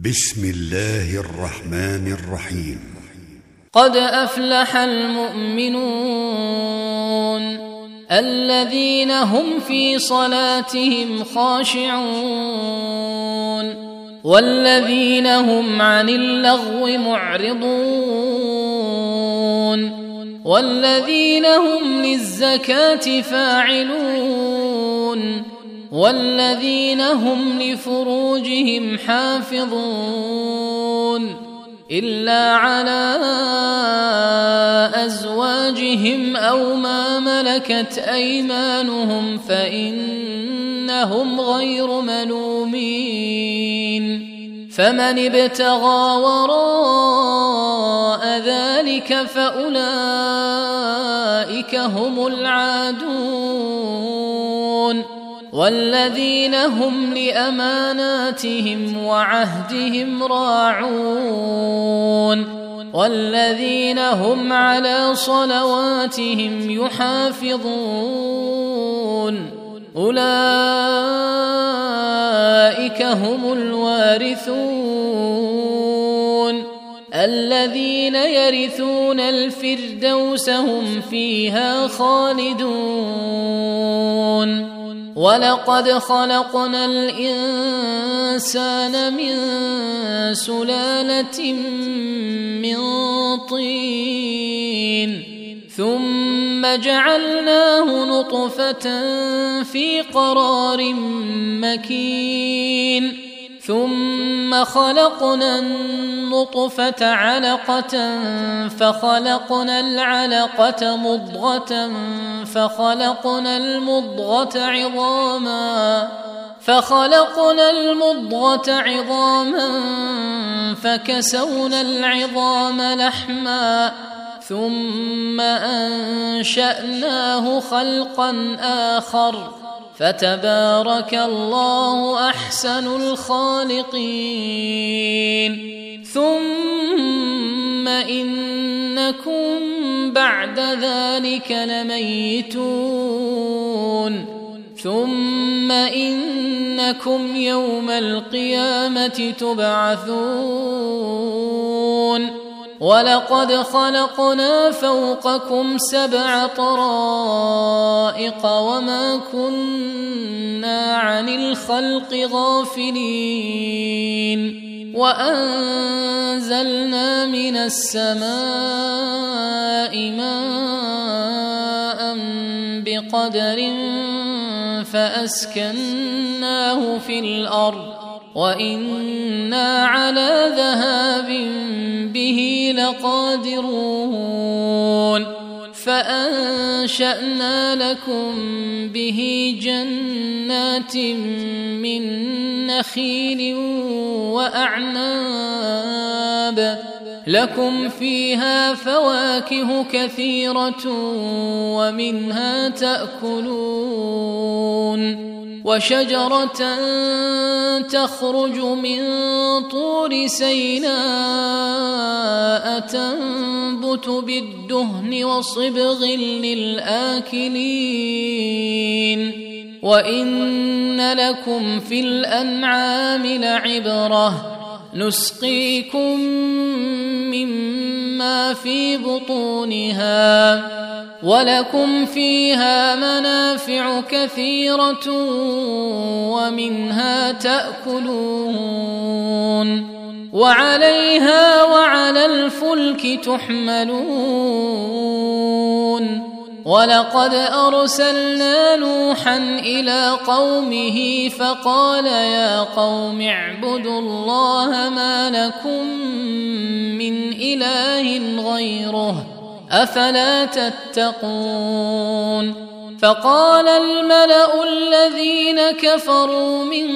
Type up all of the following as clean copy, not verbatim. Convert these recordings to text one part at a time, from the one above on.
بسم الله الرحمن الرحيم. قد أفلح المؤمنون الذين هم في صلاتهم خاشعون والذين هم عن اللغو معرضون والذين هم للزكاة فاعلون والذين هم لفروجهم حافظون إلا على أزواجهم أو ما ملكت أيمانهم فإنهم غير ملومين فمن ابتغى وراء ذلك فأولئك هم العادون والذين هم لأماناتهم وعهدهم راعون والذين هم على صلواتهم يحافظون أولئك هم الوارثون الذين يرثون الفردوس هم فيها خالدون ولقد خلقنا الإنسان من سلالة من طين ثم جعلناه نطفة في قرار مكين ثم خلقنا النطفة علقة فخلقنا العلقة مضغة فخلقنا المضغة عظاما فكسونا العظام لحما ثم أنشأناه خلقا آخر فتبارك الله أحسن الخالقين ثم إنكم بعد ذلك لميتون ثم إنكم يوم القيامة تبعثون ولقد خلقنا فوقكم 7 طرائق وما كنا عن الخلق غافلين وأنزلنا من السماء ماء بقدر فأسكناه في الأرض وإنا على ذهاب به لقادرون فأنشأنا لكم به جنات من نخيل وأعناب لكم فيها فواكه كثيرة ومنها تأكلون وشجرة تخرج من طور سيناء تنبت بالدهن وصبغ للآكلين وإن لكم في الأنعام لعبرة نسقيكم مما في بطونها ولكم فيها منافع كثيرة ومنها تأكلون وعليها وعلى الفلك تحملون ولقد أرسلنا نوحا إلى قومه فقال يا قوم اعبدوا الله ما لكم من إله غيره أفلا تتقون فقال الملأ الذين كفروا من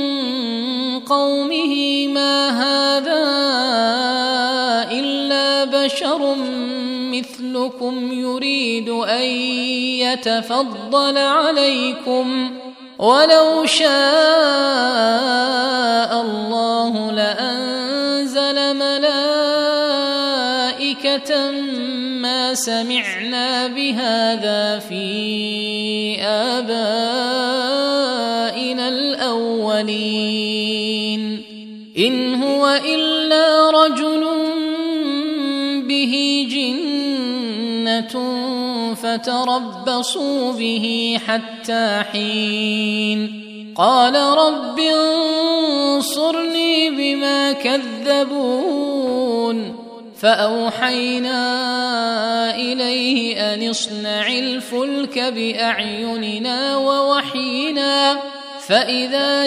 قومه ما هذا إلا بشر مثلكم يريد أن يتفضل عليكم ولو شاء الله لأنزل ملائكة ما سمعنا بهذا في آبائنا الأولين إن هو إلا رجل به جنة فتربصوا به حتى حين قال رب انصرني بما كذبون فأوحينا إليه أن اصنع الفلك بأعيننا ووحينا فإذا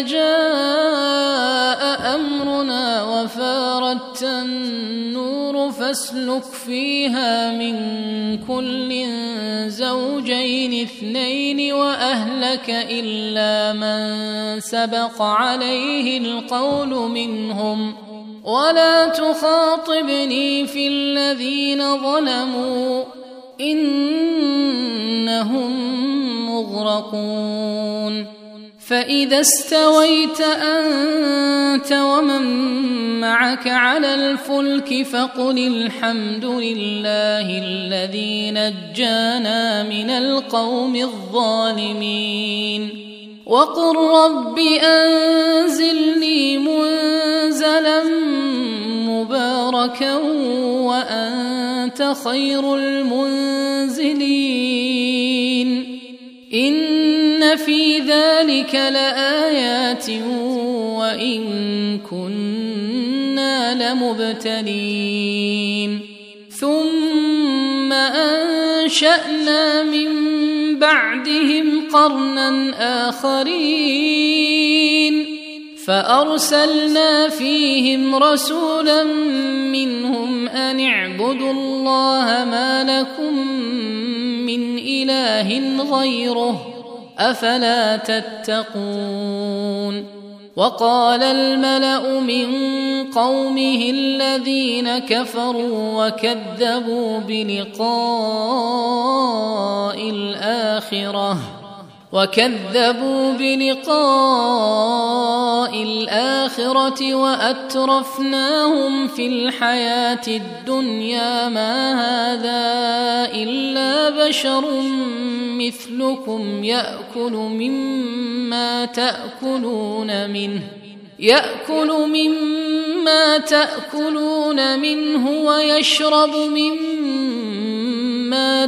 جاء أمرنا وفارت النور فاسلك فيها من كل زوجين اثنين وأهلك إلا من سبق عليه القول منهم ولا تخاطبني في الذين ظلموا إنهم مغرقون فإذا استويت أنت ومن معك على الفلك فقل الحمد لله الذي نجانا من القوم الظالمين وقل رب أنزلني منزلا مباركا وأنت خير المنزلين إن في ذلك لآيات وإن كنا لمبتلين ثم أنشأنا من بعدهم قرنا آخرين فأرسلنا فيهم رسولا منهم أن اعبدوا الله ما لكم من إله غيره أفلا تتقون وقال الملأ من قومه الذين كفروا وكذبوا بلقاء الآخرة وأترفناهم في الحياة الدنيا ما هذا إلا بشر مثلكم يأكل مما تأكلون منه ويشرب مما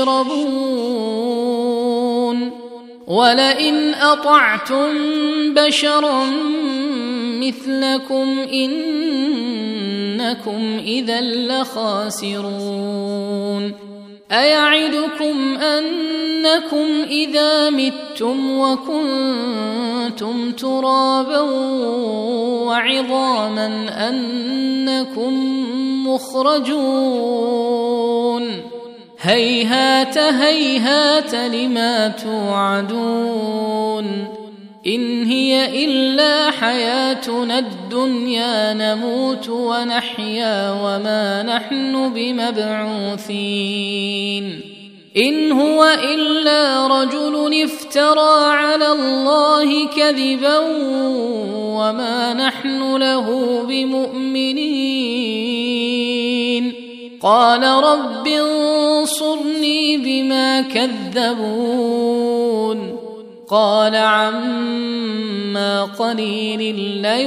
تشربون ولئن أطعتم بشرا مثلكم إنكم إذا لخاسرون أيعدكم أنكم إذا متم وكنتم ترابا وعظاما أنكم مخرجون هيهات هيهات لما توعدون إن هي إلا حياتنا الدنيا نموت ونحيا وما نحن بمبعوثين إن هو إلا رجل افترى على الله كذبا وما نحن له بمؤمنين قال رب انصرني بما كذبون قال عما قليل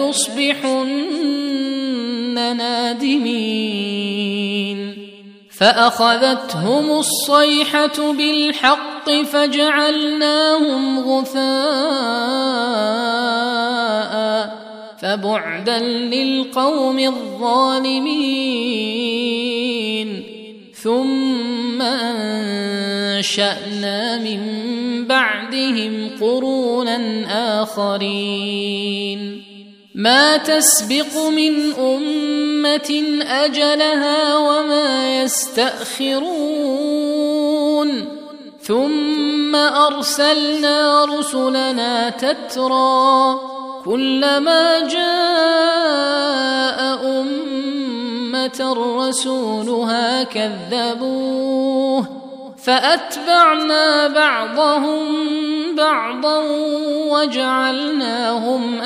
ليصبحن نادمين فأخذتهم الصيحة بالحق فجعلناهم غثاء فبعدا للقوم الظالمين ثم أنشأنا من بعدهم قرونا آخرين ما تسبق من أمة أجلها وما يستأخرون ثم أرسلنا رسلنا تترى كلما جاء أمة رسولها كذبوه فأتبعنا بعضهم بعضا وجعلناهم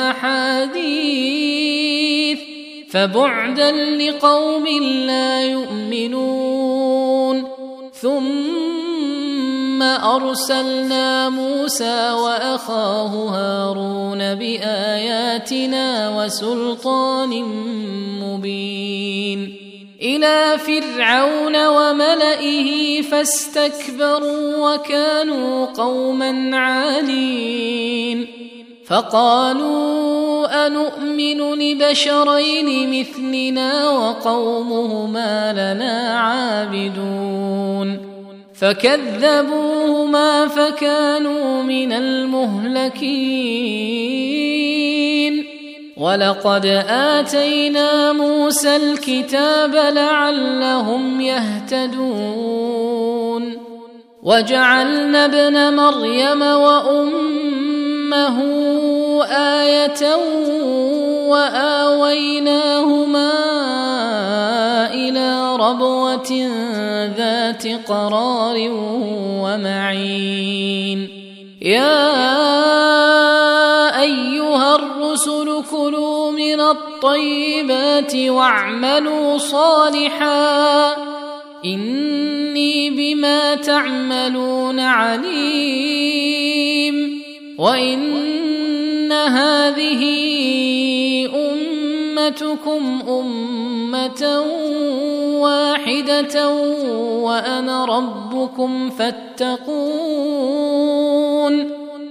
أحاديث فبعدا لقوم لا يؤمنون ثم أرسلنا موسى وأخاه هارون بآياتنا وسلطان مبين إلى فرعون وملئه فاستكبروا وكانوا قوما عالين فقالوا أنؤمن لبشرين مثلنا وقومهما لنا عابدون فكذبوهما فكانوا من المهلكين ولقد آتينا موسى الكتاب لعلهم يهتدون وجعلنا ابن مريم وأمه آية وآويناهما إلى ربوة ذات قرار ومعين يا أيها الرسل كلوا من الطيبات واعملوا صالحا إني بما تعملون عليم وإن هذه أمتكم أمة واحدة وأنا ربكم فاتقون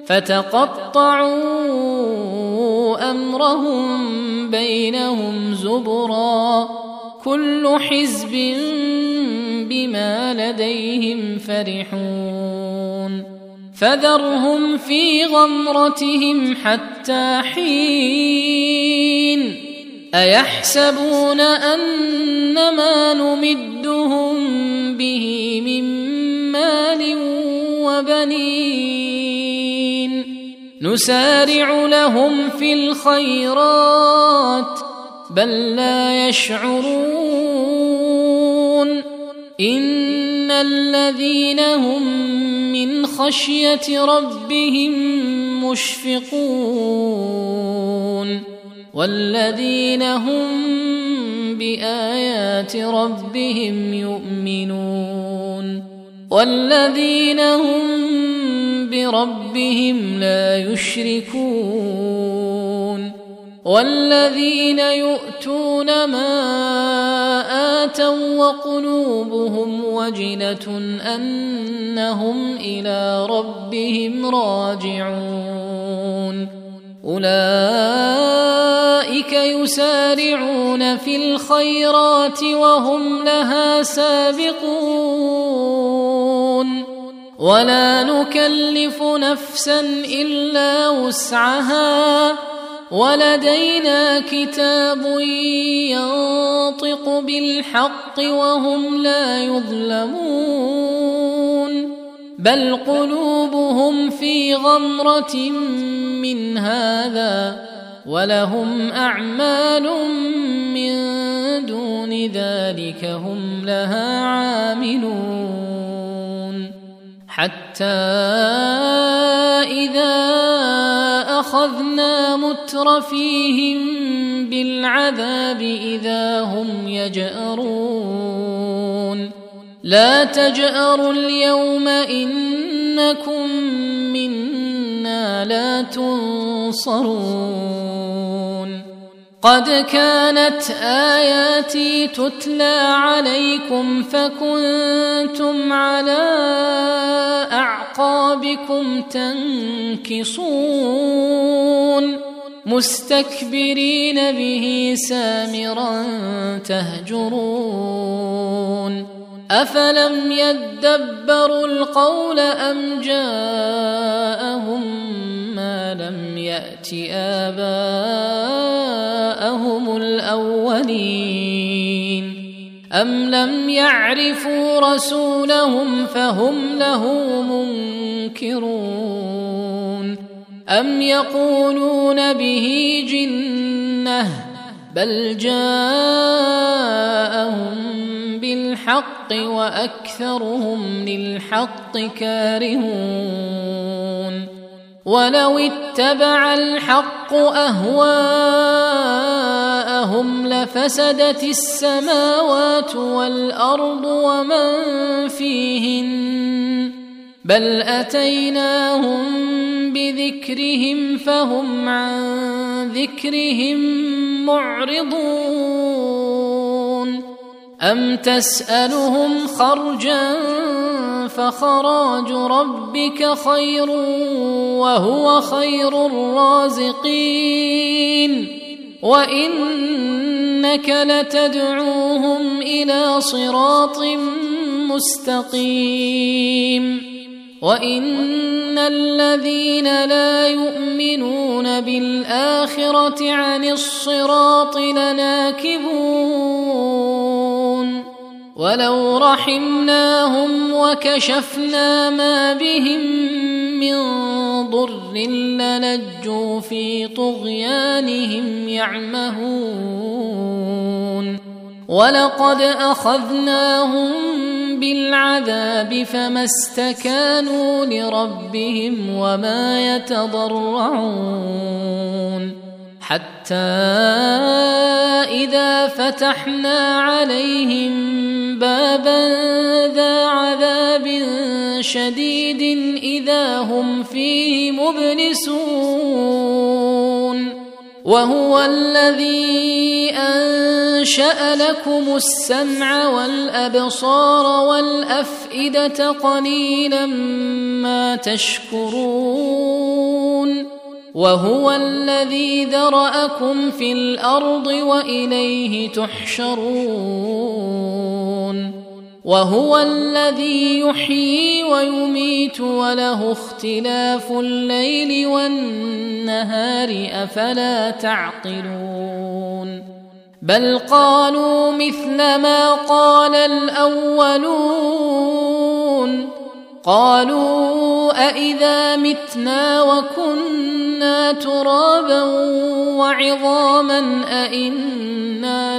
فتقطعوا أمرهم بينهم زبرا كل حزب بما لديهم فرحون فذرهم في غمرتهم حتى حين أيحسبون أنما نمدهم به من مال وبنين نسارع لهم في الخيرات بل لا يشعرون إن الذين هم من خشية ربهم مشفقون والذين هم بآيات ربهم يؤمنون والذين هم بربهم لا يشركون والذين يؤتون ما آتوا وقلوبهم وجلة أنهم إلى ربهم راجعون أولئك يسارعون في الخيرات وهم لها سابقون ولا نكلف نفسا إلا وسعها ولدينا كتاب ينطق بالحق وهم لا يظلمون بل قلوبهم في غمرة من هذا ولهم أعمال من دون ذلك هم لها عاملون حتى إذا أخذنا مترفيهم بالعذاب إذا هم يجأرون لا تجأروا اليوم إنكم منا لا تنصرون قد كانت آياتي تتلى عليكم فكنتم على أعقابكم تنكصون مستكبرين به سامرا تهجرون أفلم يدبروا القول أم جاءهم ما لم يأت آباءهم الأولين أم لم يعرفوا رسولهم فهم له منكرون أم يقولون به جنة بل جاءهم بالحق وأكثرهم للحق كارهون ولو اتبع الحق أهواءهم لفسدت السماوات والأرض ومن فيهن بل أتيناهم بذكرهم فهم عن ذكرهم معرضون أم تسألهم خرجا فخراج ربك خير وهو خير الرازقين وإنك لتدعوهم إلى صراط مستقيم وإن الذين لا يؤمنون بالآخرة عن الصراط لناكبون ولو رحمناهم وكشفنا ما بهم من ضر للجوا في طغيانهم يعمهون ولقد أخذناهم بالعذاب فما استكانوا لربهم وما يتضرعون حتى إذا فتحنا عليهم بابا ذا عذاب شديد إذا هم فيه مبلسون وهو الذي أنشأ لكم السمع والأبصار والأفئدة قليلا ما تشكرون وهو الذي ذرأكم في الأرض وإليه تحشرون وهو الذي يحيي ويميت وله اختلاف الليل والنهار أفلا تعقلون بل قالوا مثل ما قال الأولون قالوا أإذا متنا وكنا ترابا وعظاما أإنا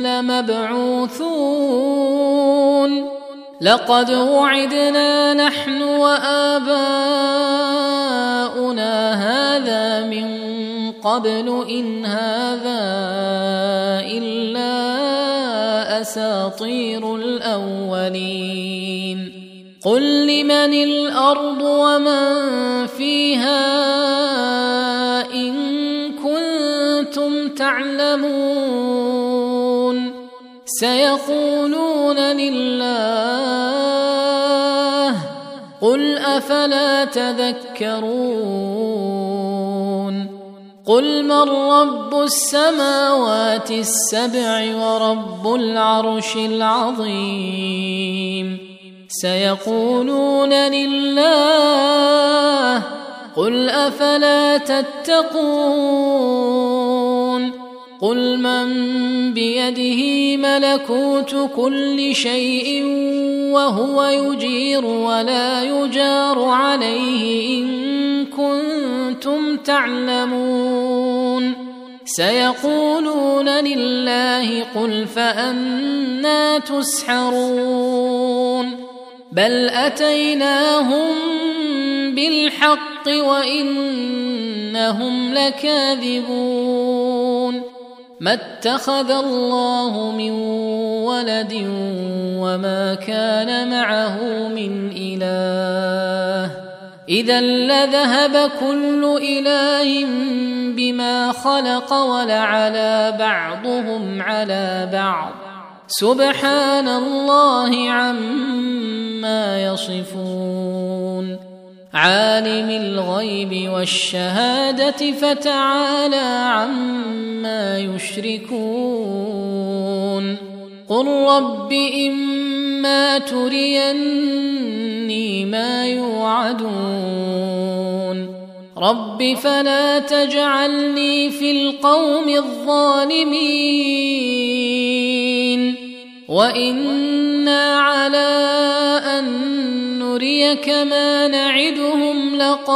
لمبعوثون لقد وعدنا نحن وآباؤنا هذا من قبل إن هذا إلا أساطير الأولين قل لمن الأرض ومن فيها إن كنتم تعلمون سيقولون لله قل أفلا تذكرون قل من رب السماوات السبع ورب العرش العظيم سيقولون لله قل أفلا تتقون قل من بيده ملكوت كل شيء وهو يجير ولا يجار عليه إن كنتم تعلمون سيقولون لله قل فأنى تسحرون بل أتيناهم بالحق وإنهم لكاذبون ما اتخذ الله من ولد وما كان معه من إله إذا لذهب كل إله بما خلق ولعلى بعضهم على بعض سبحان الله عما يصفون عالم الغيب والشهادة فتعالى عما يشركون قل رب إما تريني ما يوعدون رب فلا تجعلني في القوم الظالمين وإنا على أن نريك ما نعدهم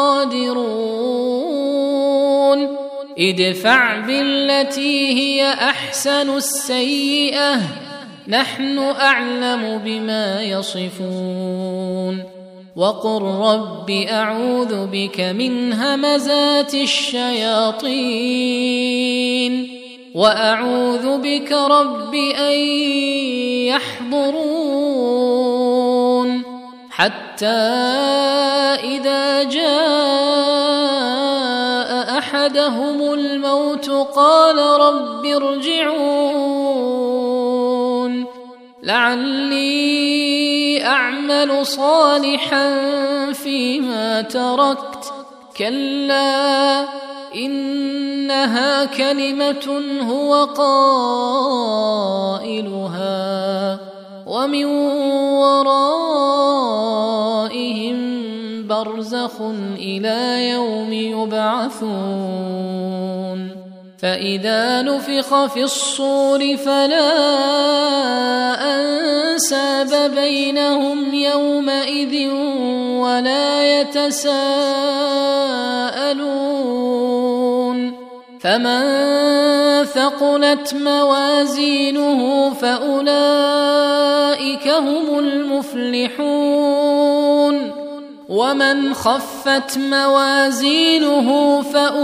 لقادرون ادفع بالتي هي أحسن السيئة نحن أعلم بما يصفون وقل رب أعوذ بك من همزات الشياطين وأعوذ بك رب أن يحضرون حتى إذا جاء أحدهم الموت قال رب ارجعون لعلي أعمل صالحا فيما تركت كلا إنها كلمة هو قائلها ومن ورائهم برزخ إلى يوم يبعثون فإذا نفخ في الصور فلا أنساب بينهم يومئذ ولا يتساءلون فمن ثقلت موازينه فأولئك هم المفلحون ومن خفت موازينه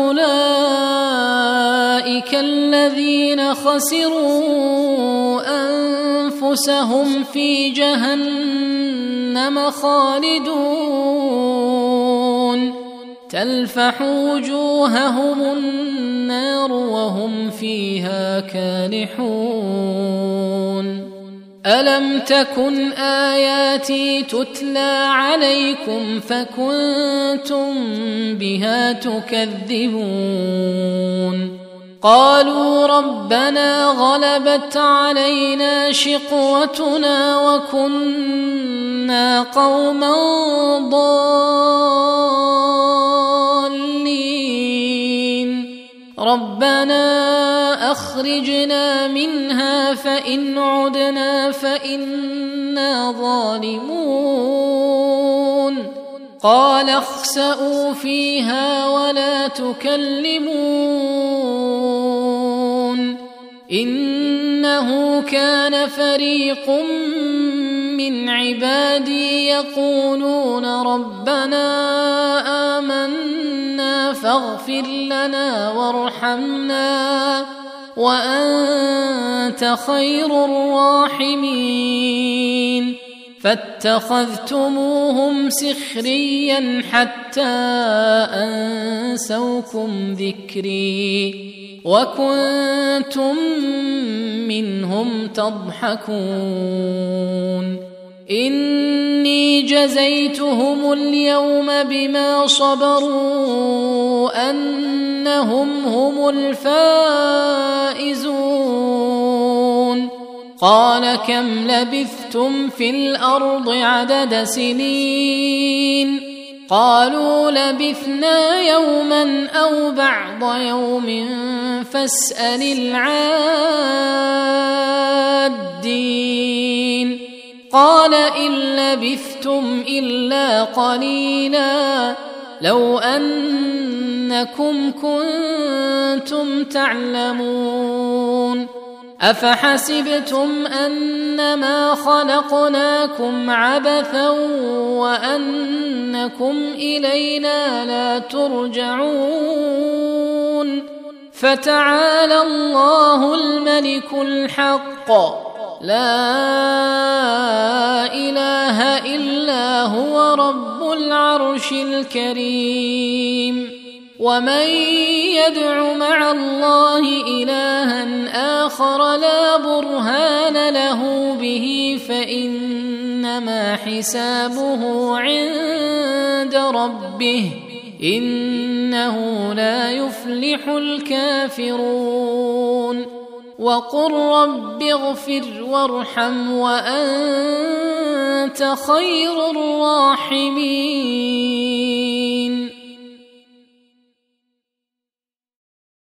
فأولئك الذين خسروا أنفسهم في جهنم خالدون تلفح وجوههم النار وهم فيها كالحون ألم تكن آياتي تتلى عليكم فكنتم بها تكذبون قالوا ربنا غلبت علينا شقوتنا وكنا قوما ضالين ربنا أخرجنا منها فإن عدنا فإنا ظالمون قال اخسئوا فيها ولا تكلمون إنه كان فريق من عبادي يقولون ربنا آمنا فاغفر لنا وارحمنا وأنت خير الراحمين فاتخذتموهم سخريا حتى أنسوكم ذكري وكنتم منهم تضحكون إني جزيتهم اليوم بما صبروا أنهم هم الفائزون قال كم لبثتم في الأرض عدد سنين قالوا لبثنا يوما أو بعض يوم فاسأل العادين قال إن لبثتم إلا قليلا لو أنكم كنتم تعلمون أفحسبتم أنما خلقناكم عبثا وأنكم إلينا لا ترجعون فتعالى الله الملك الحق لا إله إلا هو رب العرش الكريم ومن يدع مع الله إلها آخر لا برهان له به فإنما حسابه عند ربه إنه لا يفلح الكافرون وقل رب اغفر وارحم وأنت خير الراحمين